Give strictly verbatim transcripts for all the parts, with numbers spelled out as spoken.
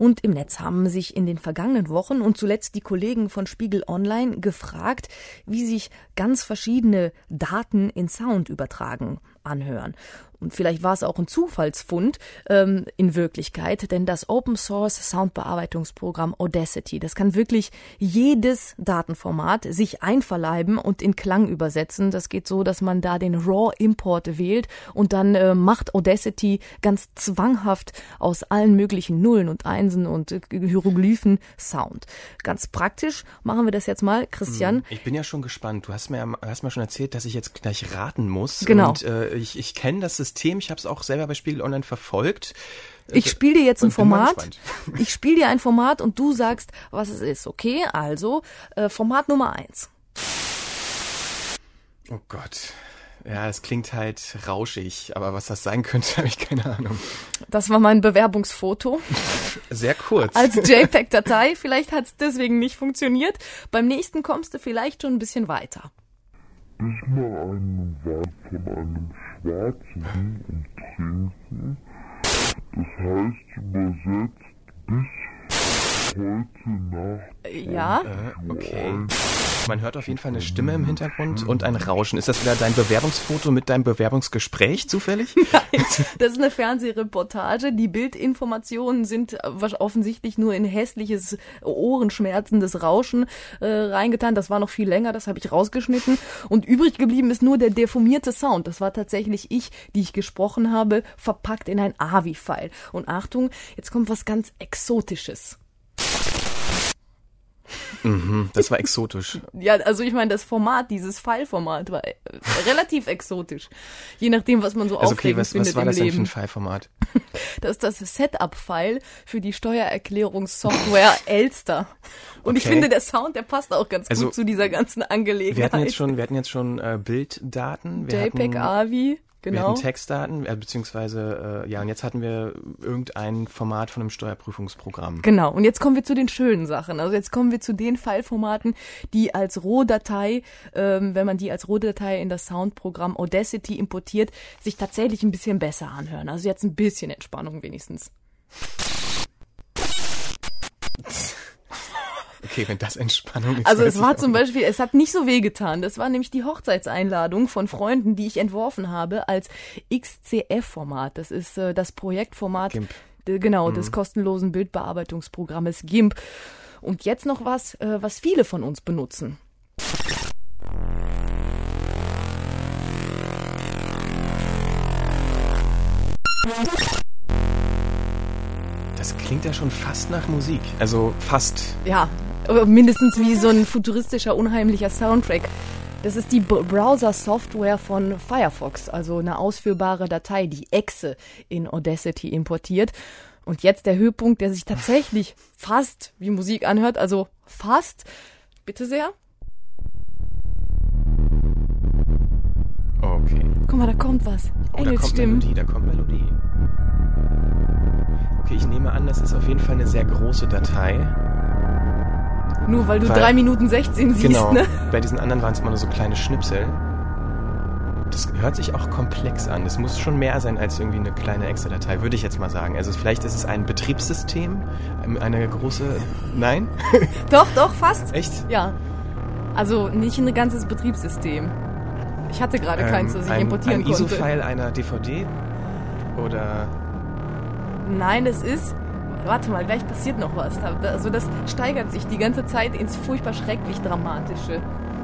und im Netz haben sich in den vergangenen Wochen und zuletzt die Kollegen von Spiegel Online gefragt, wie sich ganz verschiedene Daten in Sound übertragen anhören. Und vielleicht war es auch ein Zufallsfund ähm, in Wirklichkeit, denn das Open-Source-Soundbearbeitungsprogramm Audacity, das kann wirklich jedes Datenformat sich einverleiben und in Klang übersetzen. Das geht so, dass man da den RAW-Import wählt und dann äh, macht Audacity ganz zwanghaft aus allen möglichen Nullen und Einsen und äh, Hieroglyphen Sound. Ganz praktisch machen wir das jetzt mal, Christian. Ich bin ja schon gespannt. Du hast mir, hast mir schon erzählt, dass ich jetzt gleich raten muss. Genau. Und äh, ich, ich kenne das System. Ich habe es auch selber bei Spiegel Online verfolgt. Ich spiele dir jetzt ein Format. Ich spiele dir ein Format und du sagst, was es ist. Okay, also äh, Format Nummer eins. Oh Gott. Ja, es klingt halt rauschig, aber was das sein könnte, habe ich keine Ahnung. Das war mein Bewerbungsfoto. Sehr kurz. Als JPEG-Datei. Vielleicht hat es deswegen nicht funktioniert. Beim nächsten kommst du vielleicht schon ein bisschen weiter. Diesmal einen Wert von einem Schwarzen und Trinken. Das heißt übersetzt bis heute Nacht. Ja. Äh, okay. Man hört auf jeden Fall eine Stimme im Hintergrund und ein Rauschen. Ist das wieder dein Bewerbungsfoto mit deinem Bewerbungsgespräch zufällig? Nein, das ist eine Fernsehreportage. Die Bildinformationen sind offensichtlich nur in hässliches, ohrenschmerzendes Rauschen äh, reingetan. Das war noch viel länger, das habe ich rausgeschnitten. Und übrig geblieben ist nur der deformierte Sound. Das war tatsächlich ich, die ich gesprochen habe, verpackt in ein A V I-File. Und Achtung, jetzt kommt was ganz Exotisches. Mhm, das war exotisch. Ja, also ich meine, das Format, dieses File-Format war äh, relativ exotisch. Je nachdem, was man so also aufregend okay, was, findet was war im das Leben. denn für ein File-Format? Das ist das Setup-File für die Steuererklärungssoftware Elster. Und okay. Ich finde, der Sound, der passt auch ganz also, gut zu dieser ganzen Angelegenheit. Wir hatten jetzt schon, wir hatten jetzt schon äh, Bilddaten. Wir JPEG, hatten, A V I. Genau. Wir hatten Textdaten, äh, beziehungsweise, äh, ja, und jetzt hatten wir irgendein Format von einem Steuerprüfungsprogramm. Genau, und jetzt kommen wir zu den schönen Sachen. Also jetzt kommen wir zu den Fileformaten, die als Rohdatei, ähm, wenn man die als Rohdatei in das Soundprogramm Audacity importiert, sich tatsächlich ein bisschen besser anhören. Also jetzt ein bisschen Entspannung wenigstens. Okay, wenn das Entspannung ist. Also es war zum Beispiel, es hat nicht so wehgetan. Das war nämlich die Hochzeitseinladung von Freunden, die ich entworfen habe als X C F-Format. Das ist äh, das Projektformat, GIMP. D- genau, mhm. des kostenlosen Bildbearbeitungsprogrammes GIMP. Und jetzt noch was, äh, was viele von uns benutzen. Das klingt ja schon fast nach Musik. Also fast. Ja, mindestens wie so ein futuristischer, unheimlicher Soundtrack. Das ist die B- Browser-Software von Firefox, also eine ausführbare Datei, die Exe in Audacity importiert. Und jetzt der Höhepunkt, der sich tatsächlich fast wie Musik anhört, also fast. Bitte sehr. Okay. Guck mal, da kommt was. Oh, da kommt Melodie, da kommt Melodie. Okay, ich nehme an, das ist auf jeden Fall eine sehr große Datei. Nur weil du weil, drei Minuten sechzehn siehst, genau, ne? Bei diesen anderen waren es immer nur so kleine Schnipsel. Das hört sich auch komplex an. Das muss schon mehr sein als irgendwie eine kleine Excel-Datei, würde ich jetzt mal sagen. Also vielleicht ist es ein Betriebssystem, eine große... Nein? Doch, doch, fast. Echt? Ja. Also nicht ein ganzes Betriebssystem. Ich hatte gerade ähm, keins, das ich ein, importieren ein konnte. Ein I S O-File einer D V D? Oder... Nein, das ist... Warte mal, gleich passiert noch was. Also das steigert sich die ganze Zeit ins furchtbar schrecklich Dramatische.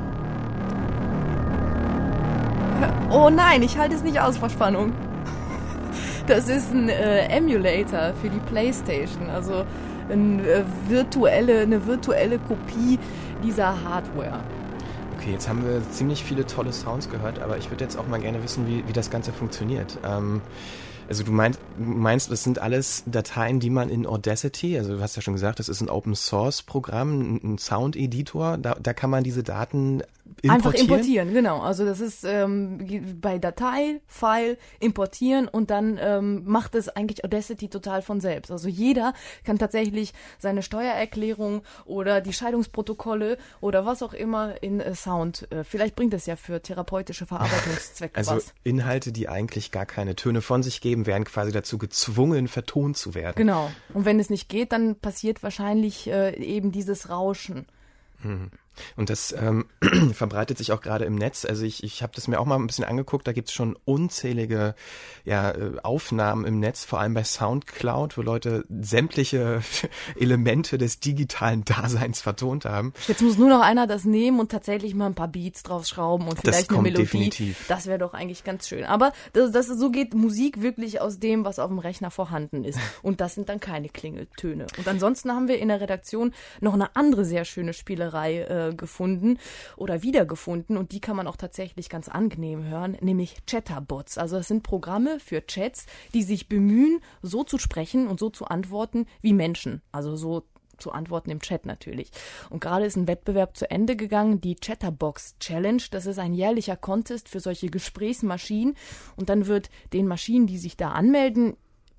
Oh nein, ich halte es nicht aus vor Spannung. Das ist ein äh, Emulator für die PlayStation. Also ein, äh, virtuelle, eine virtuelle Kopie dieser Hardware. Okay, jetzt haben wir ziemlich viele tolle Sounds gehört, aber ich würde jetzt auch mal gerne wissen, wie, wie das Ganze funktioniert. Ähm, also du meinst, meinst, das sind alles Dateien, die man in Audacity, also du hast ja schon gesagt, das ist ein Open-Source-Programm, ein Sound-Editor, da, da kann man diese Daten importieren? Einfach importieren, genau. Also das ist ähm, bei Datei, File, importieren und dann ähm, macht es eigentlich Audacity total von selbst. Also jeder kann tatsächlich seine Steuererklärung oder die Scheidungsprotokolle oder was auch immer in äh, Sound, äh, vielleicht bringt es ja für therapeutische Verarbeitungszwecke also was. Inhalte, die eigentlich gar keine Töne von sich geben, werden quasi dazu dazu gezwungen, vertont zu werden. Genau. Und wenn es nicht geht, dann passiert wahrscheinlich äh, eben dieses Rauschen. Mhm. Und das ähm, verbreitet sich auch gerade im Netz. Also ich, ich habe das mir auch mal ein bisschen angeguckt. Da gibt es schon unzählige ja, Aufnahmen im Netz, vor allem bei Soundcloud, wo Leute sämtliche Elemente des digitalen Daseins vertont haben. Jetzt muss nur noch einer das nehmen und tatsächlich mal ein paar Beats draufschrauben und vielleicht das kommt eine Melodie. Definitiv. Das wäre doch eigentlich ganz schön. Aber das, das, so geht Musik wirklich aus dem, was auf dem Rechner vorhanden ist. Und das sind dann keine Klingeltöne. Und ansonsten haben wir in der Redaktion noch eine andere sehr schöne Spielerei äh, gefunden oder wiedergefunden und die kann man auch tatsächlich ganz angenehm hören, nämlich Chatterbots. Also das sind Programme für Chats, die sich bemühen, so zu sprechen und so zu antworten wie Menschen. Also so zu antworten im Chat natürlich. Und gerade ist ein Wettbewerb zu Ende gegangen, die Chatterbox Challenge. Das ist ein jährlicher Contest für solche Gesprächsmaschinen und dann wird den Maschinen, die sich da anmelden,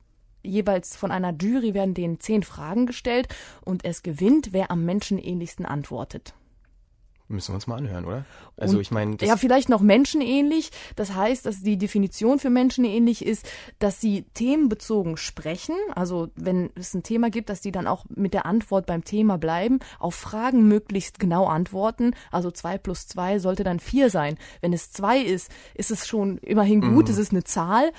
jeweils von einer Jury werden denen zehn Fragen gestellt und es gewinnt, wer am menschenähnlichsten antwortet. Müssen wir uns mal anhören, oder? Also Und, ich meine, ja, vielleicht noch menschenähnlich. Das heißt, dass die Definition für menschenähnlich ist, dass sie themenbezogen sprechen. Also wenn es ein Thema gibt, dass die dann auch mit der Antwort beim Thema bleiben, auf Fragen möglichst genau antworten. Also zwei plus zwei sollte dann vier sein. Wenn es zwei ist, ist es schon immerhin gut. Mhm. Es ist eine Zahl.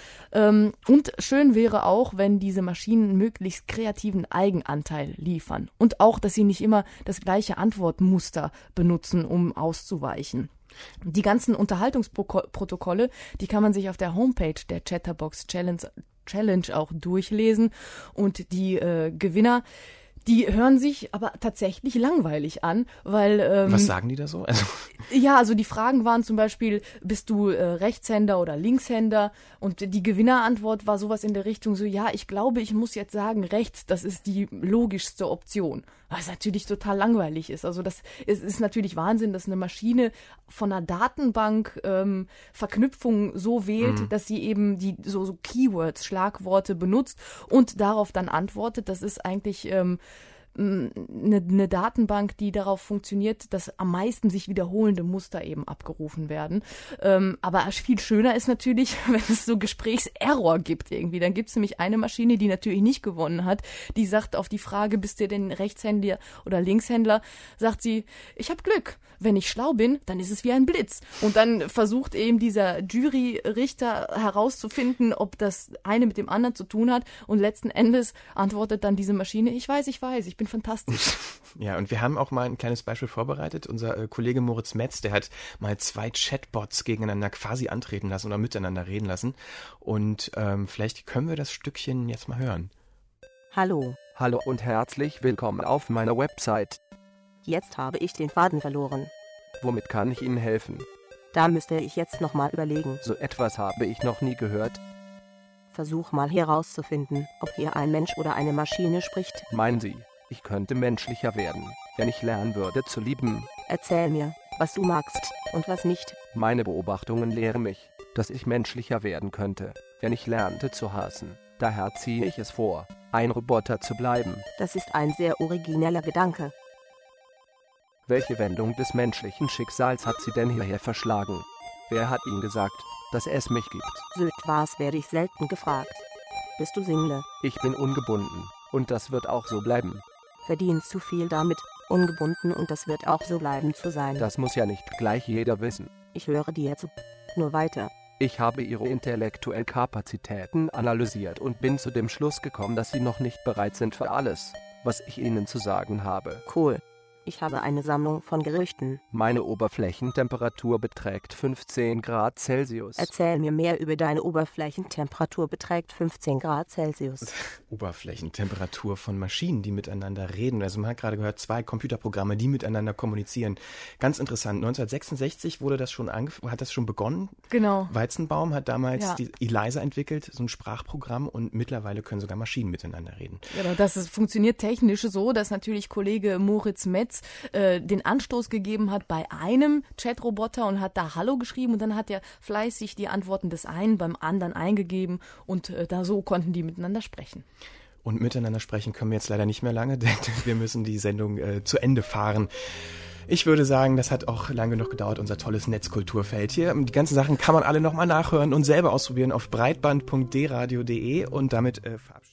Und schön wäre auch, wenn diese Maschinen möglichst kreativen Eigenanteil liefern. Und auch, dass sie nicht immer das gleiche Antwortmuster benutzen, um auszuweichen. Die ganzen Unterhaltungsprotokolle, die kann man sich auf der Homepage der Chatterbox Challenge, Challenge auch durchlesen und die äh, Gewinner, die hören sich aber tatsächlich langweilig an, weil... Ähm, Was sagen die da so? Also ja, also die Fragen waren zum Beispiel, bist du äh, Rechtshänder oder Linkshänder? Und die Gewinnerantwort war sowas in der Richtung so, ja, ich glaube, ich muss jetzt sagen, rechts, das ist die logischste Option. Was natürlich total langweilig ist. Also das ist, ist natürlich Wahnsinn, dass eine Maschine von einer Datenbank ähm, Verknüpfungen so wählt, mhm. dass sie eben die so, so Keywords, Schlagworte benutzt und darauf dann antwortet. Das ist eigentlich ähm, eine, eine Datenbank, die darauf funktioniert, dass am meisten sich wiederholende Muster eben abgerufen werden. Ähm, aber viel schöner ist natürlich, wenn es so Gesprächserror gibt irgendwie. Dann gibt es nämlich eine Maschine, die natürlich nicht gewonnen hat. Die sagt auf die Frage, bist du denn Rechtshänder oder Linkshändler, sagt sie, ich habe Glück. Wenn ich schlau bin, dann ist es wie ein Blitz. Und dann versucht eben dieser Juryrichter herauszufinden, ob das eine mit dem anderen zu tun hat. Und letzten Endes antwortet dann diese Maschine, ich weiß, ich weiß, ich bin fantastisch. Ja, und wir haben auch mal ein kleines Beispiel vorbereitet. Unser äh, Kollege Moritz Metz, der hat mal zwei Chatbots gegeneinander quasi antreten lassen oder miteinander reden lassen. Und ähm, vielleicht können wir das Stückchen jetzt mal hören. Hallo. Hallo und herzlich willkommen auf meiner Website. Jetzt habe ich den Faden verloren. Womit kann ich Ihnen helfen? Da müsste ich jetzt nochmal überlegen. So etwas habe ich noch nie gehört. Versuch mal herauszufinden, ob hier ein Mensch oder eine Maschine spricht. Meinen Sie, ich könnte menschlicher werden, wenn ich lernen würde zu lieben? Erzähl mir, was du magst und was nicht. Meine Beobachtungen lehren mich, dass ich menschlicher werden könnte, wenn ich lernte zu hassen. Daher ziehe ich es vor, ein Roboter zu bleiben. Das ist ein sehr origineller Gedanke. Welche Wendung des menschlichen Schicksals hat Sie denn hierher verschlagen? Wer hat Ihnen gesagt, dass es mich gibt? So etwas werde ich selten gefragt. Bist du Single? Ich bin ungebunden, und das wird auch so bleiben. Verdienst du viel damit, ungebunden und das wird auch so bleiben zu sein? Das muss ja nicht gleich jeder wissen. Ich höre dir zu. Nur weiter. Ich habe Ihre intellektuellen Kapazitäten analysiert und bin zu dem Schluss gekommen, dass Sie noch nicht bereit sind für alles, was ich Ihnen zu sagen habe. Cool. Ich habe eine Sammlung von Gerüchten. Meine Oberflächentemperatur beträgt fünfzehn Grad Celsius. Erzähl mir mehr über deine Oberflächentemperatur beträgt fünfzehn Grad Celsius. Oberflächentemperatur von Maschinen, die miteinander reden. Also man hat gerade gehört, zwei Computerprogramme, die miteinander kommunizieren. Ganz interessant. neunzehnhundertsechsundsechzig wurde das schon angef- hat das schon begonnen. Genau. Weizenbaum hat damals Ja. die ELIZA entwickelt, so ein Sprachprogramm, und mittlerweile können sogar Maschinen miteinander reden. Genau, das ist, funktioniert technisch so, dass natürlich Kollege Moritz Metz äh, den Anstoß gegeben hat bei einem Chatroboter und hat da Hallo geschrieben und dann hat er fleißig die Antworten des einen beim anderen eingegeben und äh, da so konnten die miteinander sprechen. Und miteinander sprechen können wir jetzt leider nicht mehr lange, denn wir müssen die Sendung äh, zu Ende fahren. Ich würde sagen, das hat auch lang genug gedauert, unser tolles Netzkulturfeld hier. Die ganzen Sachen kann man alle nochmal nachhören und selber ausprobieren auf breitband punkt d radio punkt de und damit äh, verabschieden.